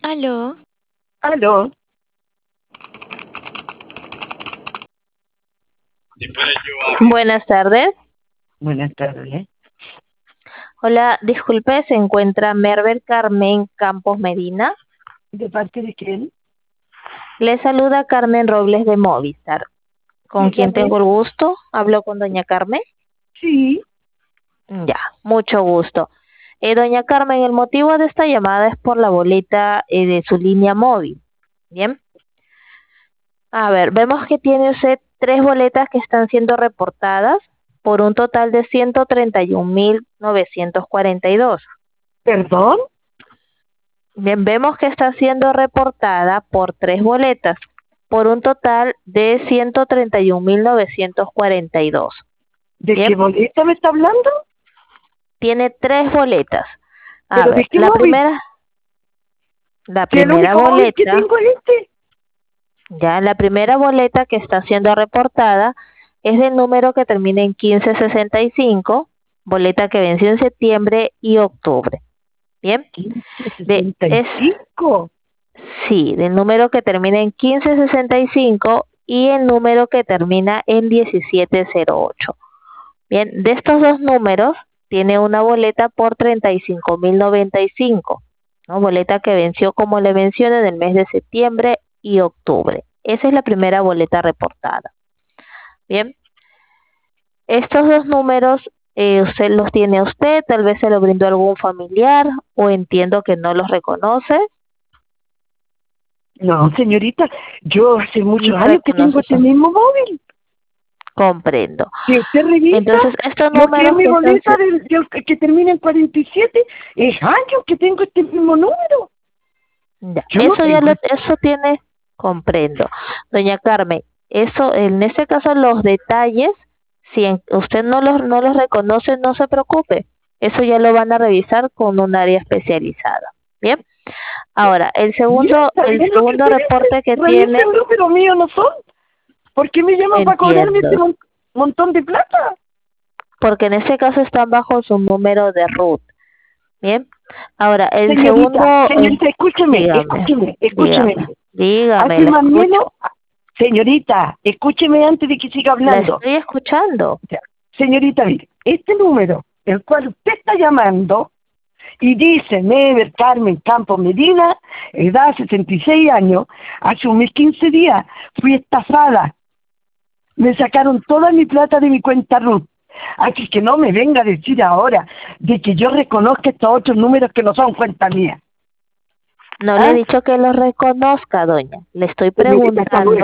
Aló, Aló, Buenas tardes. buenas tardes. Hola, disculpe, ¿se encuentra Merver Carmen Campos Medina? ¿De parte de quién? Le saluda Carmen Robles de Movistar. ¿Con quién Dígame. tengo el gusto? ¿Hablo con doña Carmen? Sí, Ya, mucho gusto. Doña Carmen, el motivo de esta llamada es por la boleta de su línea móvil. Bien. A ver, vemos que tiene usted tres boletas que están siendo reportadas por un total de 131.942. perdón. Bien, vemos que está siendo reportada por tres boletas, por un total de 131.942. ¿De qué Bien, boleta me está hablando? tiene tres boletas. A ¿Pero de ver, qué móvil? la Si el primera único móvil que boleta, tengo es este. la primera boleta que está siendo reportada es del número que termina en 1565, boleta que venció en septiembre y octubre. Bien, es 1565. sí, del número que termina en 1565 y el número que termina en 1708. Bien, de estos dos números tiene una boleta por 35.095, ¿no? Boleta que venció, como le mencioné, en el mes de septiembre y octubre. Esa es la primera boleta reportada. Bien, estos dos números usted los tiene usted, tal vez se lo brindó algún familiar o entiendo que no los reconoce. No, señorita, yo hace muchos No años que tengo reconoce este eso. mismo móvil. Comprendo. Si usted revisa Entonces, estos lo que es números mi que están... boleta que termina en 47, es años que tengo este mismo número. Ya, Yo no tengo... eso tiene, comprendo. Doña Carmen, eso, en ese caso los detalles, si usted no los reconoce, no se preocupe. Eso ya lo van a revisar con un área especializada. Bien. Ahora, Señorita, el es lo que segundo usted dice. reporte que tiene, Revísenlo, pero mío no son. ¿Por qué me llaman para cobrarme este entiendo, montón de plata? porque en ese caso están bajo su número de RUT. Bien. Ahora, el segundo, Señorita, escúcheme, dígame, escúcheme, escúcheme. dígame, dígame, Hace la más o escucho. menos, señorita, escúcheme antes de que siga La hablando. estoy escuchando. O sea, señorita, mire, este número, el cual usted está llamando, y dice Never Carmen Campos Medina, edad 66 años, hace un mes 15 días, fui estafada. Me sacaron toda mi plata de mi cuenta RUT. Así que no me venga a decir ahora de que yo reconozca estos otros números que no son cuenta mía. No le he ¿Ah? dicho que lo reconozca, doña. Le estoy Señorita, hasta preguntando